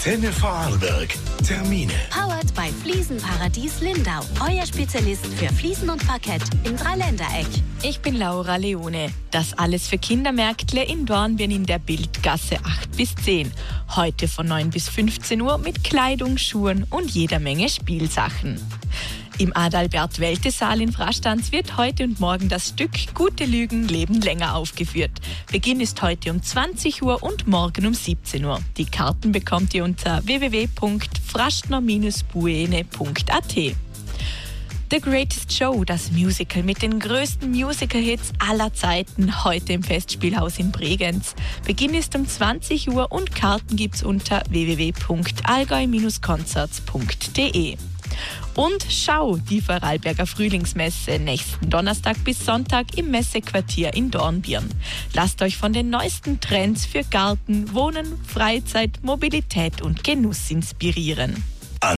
Antenne Vorarlberg. Termine. Powered by Fliesenparadies Lindau. Euer Spezialist für Fliesen und Parkett im Dreiländereck. Ich bin Laura Leone. Das alles für Kindermärktle in Dornbirn in der Bildgasse 8 bis 10. Heute von 9 bis 15 Uhr mit Kleidung, Schuhen und jeder Menge Spielsachen. Im Adalbert-Welte-Saal in Frastanz wird heute und morgen das Stück Gute Lügen leben länger aufgeführt. Beginn ist heute um 20 Uhr und morgen um 17 Uhr. Die Karten bekommt ihr unter www.frastner-buene.at. The Greatest Show, das Musical mit den größten Musical-Hits aller Zeiten, heute im Festspielhaus in Bregenz. Beginn ist um 20 Uhr und Karten gibt's unter www.allgäu-concerts.de. Und schau, die Vorarlberger Frühlingsmesse nächsten Donnerstag bis Sonntag im Messequartier in Dornbirn. Lasst euch von den neuesten Trends für Garten, Wohnen, Freizeit, Mobilität und Genuss inspirieren.